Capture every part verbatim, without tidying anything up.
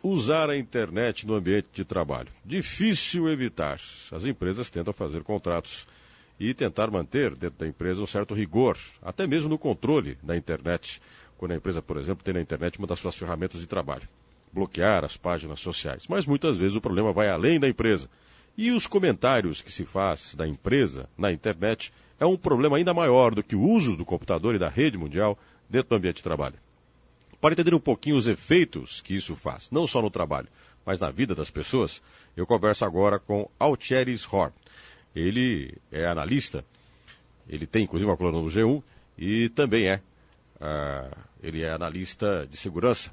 Usar a internet no ambiente de trabalho. Difícil evitar. As empresas tentam fazer contratos e tentar manter dentro da empresa um certo rigor, até mesmo no controle da internet. Quando a empresa, por exemplo, tem na internet uma das suas ferramentas de trabalho. Bloquear as páginas sociais. Mas muitas vezes o problema vai além da empresa. E os comentários que se faz da empresa na internet é um problema ainda maior do que o uso do computador e da rede mundial dentro do ambiente de trabalho. Para entender um pouquinho os efeitos que isso faz, não só no trabalho, mas na vida das pessoas, eu converso agora com Altieri Horn. Ele é analista, ele tem inclusive uma coluna no G um e também é, uh, ele é analista de segurança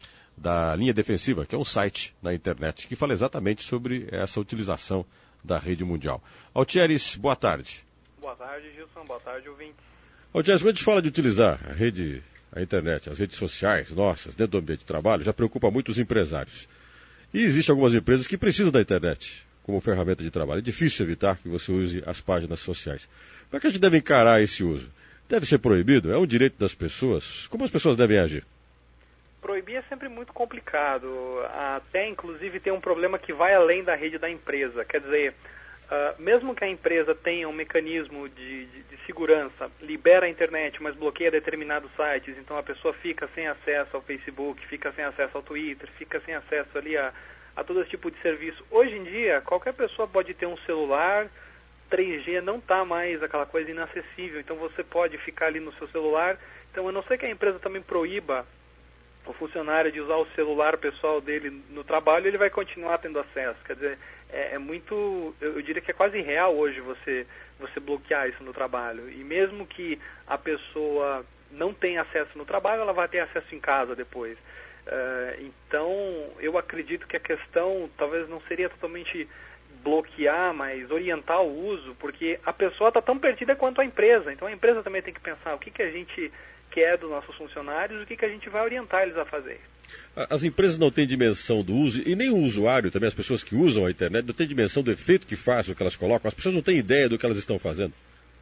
da Linha Defensiva, que é um site na internet que fala exatamente sobre essa utilização da rede mundial. Altieri, boa tarde. Boa tarde, Gilson. Boa tarde, ouvinte. Altieri, quando a gente fala de utilizar a rede A internet, as redes sociais nossas, dentro do ambiente de trabalho, já preocupa muito os empresários. E existem algumas empresas que precisam da internet como ferramenta de trabalho. É difícil evitar que você use as páginas sociais. Como é que a gente deve encarar esse uso? Deve ser proibido? É um direito das pessoas? Como as pessoas devem agir? Proibir é sempre muito complicado. Até, inclusive, tem um problema que vai além da rede da empresa. Quer dizer, Uh, mesmo que a empresa tenha um mecanismo de, de, de segurança, libera a internet, mas bloqueia determinados sites, então a pessoa fica sem acesso ao Facebook, fica sem acesso ao Twitter, fica sem acesso ali a, a todo esse tipo de serviço. Hoje em dia, qualquer pessoa pode ter um celular, três G não está mais aquela coisa inacessível, então você pode ficar ali no seu celular. Então, a não ser que a empresa também proíba o funcionário de usar o celular pessoal dele no trabalho, ele vai continuar tendo acesso. Quer dizer, é, é muito, eu diria que é quase irreal hoje você, você bloquear isso no trabalho. E mesmo que a pessoa não tenha acesso no trabalho, ela vai ter acesso em casa depois. Uh, então, eu acredito que a questão talvez não seria totalmente bloquear, mas orientar o uso, porque a pessoa está tão perdida quanto a empresa. Então, a empresa também tem que pensar o que, que a gente quer dos nossos funcionários, o que, que a gente vai orientar eles a fazer. As empresas não têm dimensão do uso, e nem o usuário também, as pessoas que usam a internet, não têm dimensão do efeito que faz o que elas colocam, as pessoas não têm ideia do que elas estão fazendo.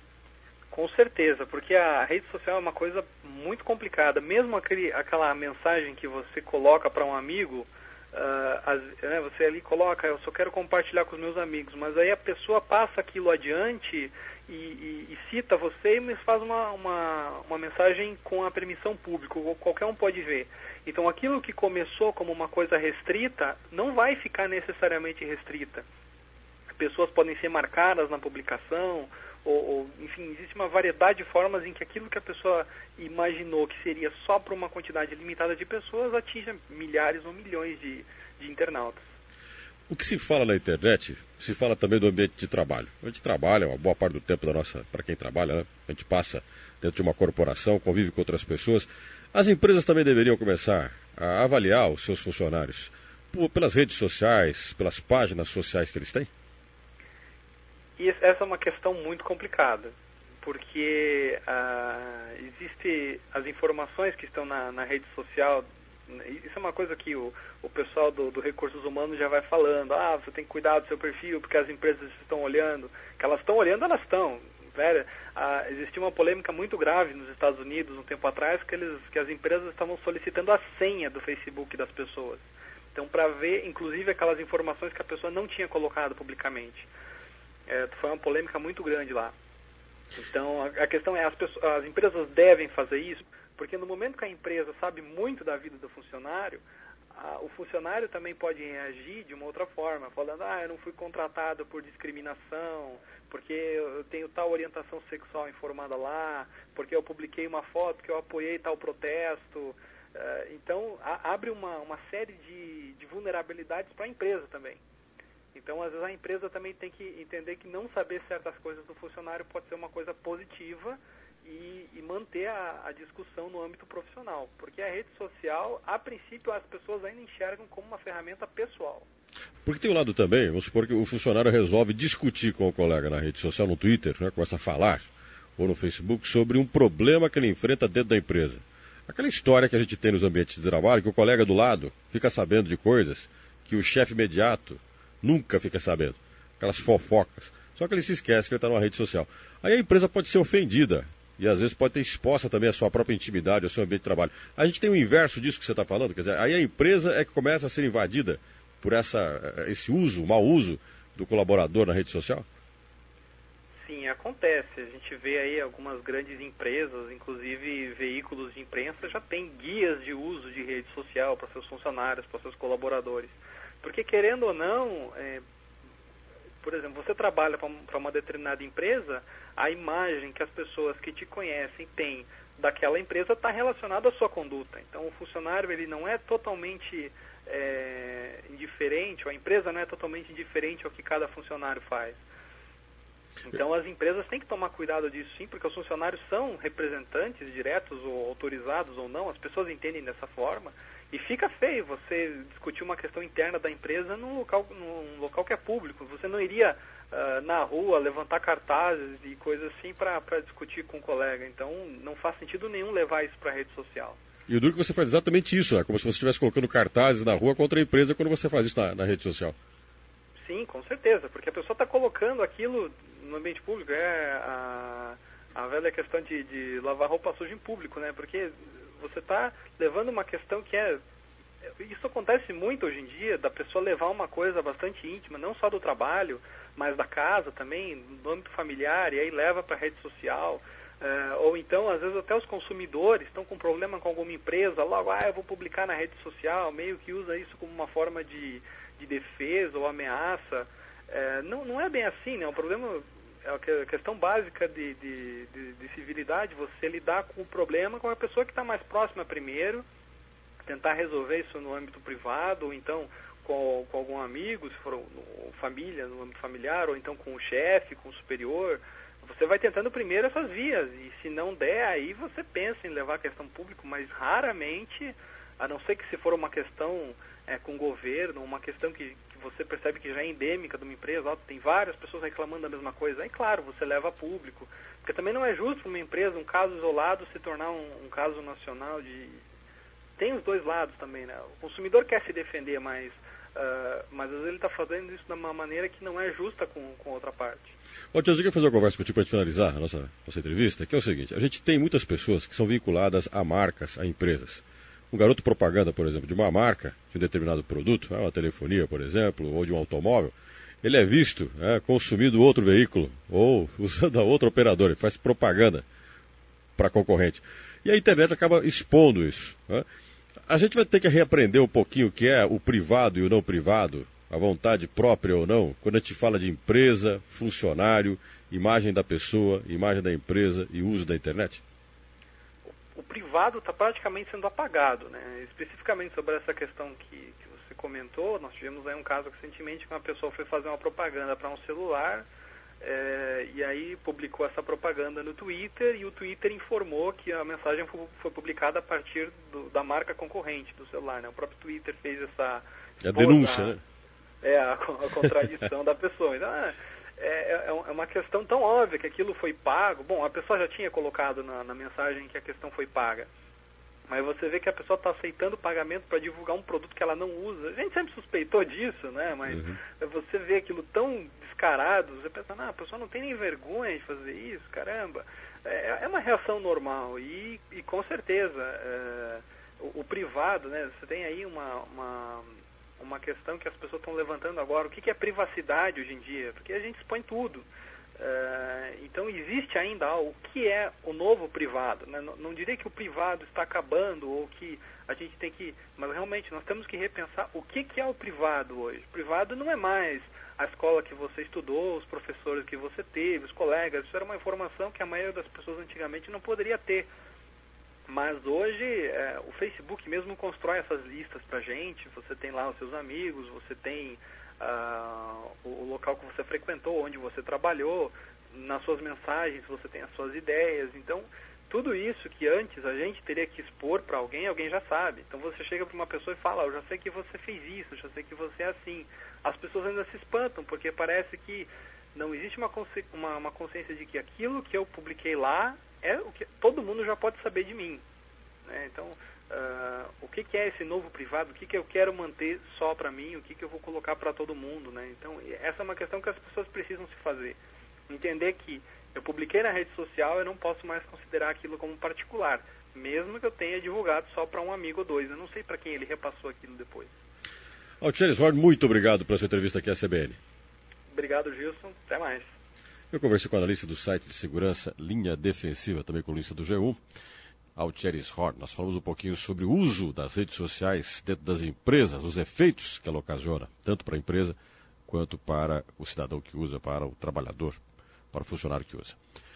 Com certeza, porque a rede social é uma coisa muito complicada. Mesmo aquele, aquela mensagem que você coloca para um amigo, uh, as, né, você ali coloca, eu só quero compartilhar com os meus amigos, mas aí a pessoa passa aquilo adiante e, e, e cita você, mas faz uma, uma, uma mensagem com a permissão pública, qualquer um pode ver. Então aquilo que começou como uma coisa restrita, não vai ficar necessariamente restrita. Pessoas podem ser marcadas na publicação, ou, ou enfim, existe uma variedade de formas em que aquilo que a pessoa imaginou que seria só para uma quantidade limitada de pessoas atinja milhares ou milhões de, de internautas. O que se fala na internet, se fala também do ambiente de trabalho. A gente trabalha, uma boa parte do tempo da nossa, para quem trabalha, né? A gente passa dentro de uma corporação, convive com outras pessoas. As empresas também deveriam começar a avaliar os seus funcionários por, pelas redes sociais, pelas páginas sociais que eles têm? E essa é uma questão muito complicada, porque ah, existe as informações que estão na, na rede social. Isso é uma coisa que o, o pessoal do, do Recursos Humanos já vai falando. Ah, você tem que cuidar do seu perfil, porque as empresas estão olhando. Que elas estão olhando, elas estão. Velho, ah, existia uma polêmica muito grave nos Estados Unidos, um tempo atrás, que, eles, que as empresas estavam solicitando a senha do Facebook das pessoas. Então, para ver, inclusive, aquelas informações que a pessoa não tinha colocado publicamente. É, foi uma polêmica muito grande lá. Então, a, a questão é, as, pessoas, as empresas devem fazer isso, porque no momento que a empresa sabe muito da vida do funcionário, a, o funcionário também pode reagir de uma outra forma, falando, ah, eu não fui contratado por discriminação, porque eu tenho tal orientação sexual informada lá, porque eu publiquei uma foto que eu apoiei tal protesto. Uh, então, a, abre uma, uma série de, de vulnerabilidades para a empresa também. Então, às vezes, a empresa também tem que entender que não saber certas coisas do funcionário pode ser uma coisa positiva e, e manter a, a discussão no âmbito profissional. Porque a rede social, a princípio, as pessoas ainda enxergam como uma ferramenta pessoal. Porque tem um lado também, vamos supor que o funcionário resolve discutir com o colega na rede social, no Twitter, né, começa a falar, ou no Facebook, sobre um problema que ele enfrenta dentro da empresa. Aquela história que a gente tem nos ambientes de trabalho, que o colega do lado fica sabendo de coisas que o chefe imediato nunca fica sabendo. Aquelas fofocas. Só que ele se esquece que ele está numa rede social. Aí a empresa pode ser ofendida e às vezes pode ter exposta também a sua própria intimidade, o seu ambiente de trabalho. A gente tem o inverso disso que você está falando, quer dizer, aí a empresa é que começa a ser invadida por essa, esse uso, mau uso do colaborador na rede social? Sim, acontece. A gente vê aí algumas grandes empresas, inclusive veículos de imprensa, já têm guias de uso de rede social para seus funcionários, para seus colaboradores. Porque, querendo ou não, é, por exemplo, você trabalha para uma determinada empresa, a imagem que as pessoas que te conhecem têm daquela empresa está relacionada à sua conduta. Então, o funcionário ele não é totalmente é, indiferente, ou a empresa não é totalmente indiferente ao que cada funcionário faz. Então as empresas têm que tomar cuidado disso sim, porque os funcionários são representantes diretos ou autorizados ou não, as pessoas entendem dessa forma, e fica feio você discutir uma questão interna da empresa num local, num local que é público. Você não iria uh, na rua levantar cartazes e coisas assim para discutir com um colega, então não faz sentido nenhum levar isso para a rede social. E o duro que você faz exatamente isso, é como se você estivesse colocando cartazes na rua contra a empresa quando você faz isso na, na rede social. Sim, com certeza, porque a pessoa está colocando aquilo no ambiente público, é a, a velha questão de, de lavar roupa suja em público, né? Porque você está levando uma questão que é... Isso acontece muito hoje em dia, da pessoa levar uma coisa bastante íntima, não só do trabalho, mas da casa também, do âmbito familiar, e aí leva para a rede social. É, ou então, às vezes, até os consumidores estão com problema com alguma empresa, logo, ah, eu vou publicar na rede social, meio que usa isso como uma forma de, de defesa ou ameaça. É, não, não é bem assim, né? O problema é a questão básica de, de, de, de civilidade, você lidar com o problema com a pessoa que está mais próxima primeiro, tentar resolver isso no âmbito privado, ou então com, com algum amigo, se for no, família, no âmbito familiar, ou então com o chefe, com o superior. Você vai tentando primeiro essas vias, e se não der, aí você pensa em levar a questão pública, mas raramente, a não ser que se for uma questão é, com o governo, uma questão que, que você percebe que já é endêmica de uma empresa, ó, tem várias pessoas reclamando da mesma coisa, aí claro, você leva a público, porque também não é justo para uma empresa, um caso isolado, se tornar um, um caso nacional de... Tem os dois lados também, né? O consumidor quer se defender, mas... Uh, mas às vezes ele está fazendo isso de uma maneira que não é justa com, com outra parte. Ô, Tiago, eu queria fazer uma conversa contigo para finalizar a nossa, nossa entrevista, que é o seguinte: a gente tem muitas pessoas que são vinculadas a marcas, a empresas. Um garoto propaganda, por exemplo, de uma marca, de um determinado produto, uma telefonia, por exemplo, ou de um automóvel, ele é visto é, consumindo outro veículo, ou usando a outra operadora, ele faz propaganda para concorrente. E a internet acaba expondo isso, né? A gente vai ter que reaprender um pouquinho o que é o privado e o não privado, a vontade própria ou não, quando a gente fala de empresa, funcionário, imagem da pessoa, imagem da empresa e uso da internet? O privado está praticamente sendo apagado, né? Especificamente sobre essa questão que, que você comentou, nós tivemos aí um caso recentemente que uma pessoa foi fazer uma propaganda para um celular, É, e aí publicou essa propaganda no Twitter, e o Twitter informou que a mensagem foi, foi publicada a partir do, da marca concorrente do celular, né? O próprio Twitter fez essa... É a denúncia, a, né? É, a, a contradição da pessoa. Então, é, é, é uma questão tão óbvia que aquilo foi pago. Bom, a pessoa já tinha colocado na, na mensagem que a questão foi paga. Mas você vê que a pessoa está aceitando o pagamento para divulgar um produto que ela não usa. A gente sempre suspeitou disso, né? Mas uhum. Você vê aquilo tão descarado, você pensa, ah, a pessoa não tem nem vergonha de fazer isso, caramba. É, é uma reação normal e, e com certeza, é, o, o privado, né? Você tem aí uma, uma, uma questão que as pessoas estão levantando agora. O que, que é privacidade hoje em dia? Porque a gente expõe tudo. Uh, então existe ainda ah, o que é o novo privado, né? não, não diria que o privado está acabando ou que a gente tem que, mas realmente nós temos que repensar o que, que é o privado hoje. O privado não é mais a escola que você estudou, os professores que você teve, os colegas. Isso era uma informação que a maioria das pessoas antigamente não poderia ter, mas hoje é, o Facebook mesmo constrói essas listas pra gente. Você tem lá os seus amigos, você tem Uh, o, o local que você frequentou, onde você trabalhou, nas suas mensagens você tem as suas ideias. Então, tudo isso que antes a gente teria que expor para alguém, alguém já sabe. Então você chega para uma pessoa e fala, eu já sei que você fez isso, eu já sei que você é assim. As pessoas ainda se espantam, porque parece que não existe uma, consci uma, uma consciência de que aquilo que eu publiquei lá é o que todo mundo já pode saber de mim, né? Então, Uh, o que, que é esse novo privado, o que, que eu quero manter só para mim, o que, que eu vou colocar para todo mundo, né? Então, essa é uma questão que as pessoas precisam se fazer. Entender que Eu publiquei na rede social, eu não posso mais considerar aquilo como particular, mesmo que eu tenha divulgado só para um amigo ou dois. Eu não sei para quem ele repassou aquilo depois. Altieri Horn, muito obrigado pela sua entrevista aqui à C B N. Obrigado, Gilson. Até mais. Eu conversei com o analista do site de segurança Linha Defensiva, também colunista do G um, Altieri Horn. Nós falamos um pouquinho sobre o uso das redes sociais dentro das empresas, os efeitos que ela ocasiona, tanto para a empresa quanto para o cidadão que usa, para o trabalhador, para o funcionário que usa.